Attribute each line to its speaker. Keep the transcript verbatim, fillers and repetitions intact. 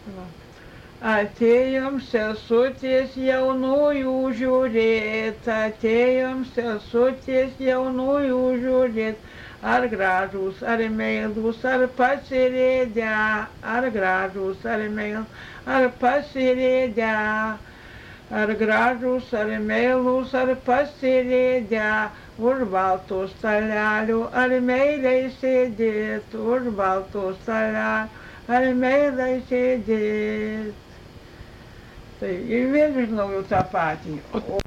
Speaker 1: Va. Atėjom sesutės jaunųjų žiūrėt, atėjom sesutės jaunųjų žiūrėt, ar gražūs, ar meilūs, ar pasirėdę, ar gražūs, ar meilūs, ar pasirėdę, ar gražūs, ar meilūs, ar pasirėdę, už baltų stalelių, ar meiliai sėdėt, už baltų stalelių, ar meiliai sėdėt. Tai ir vėl žinau jau tą patį. O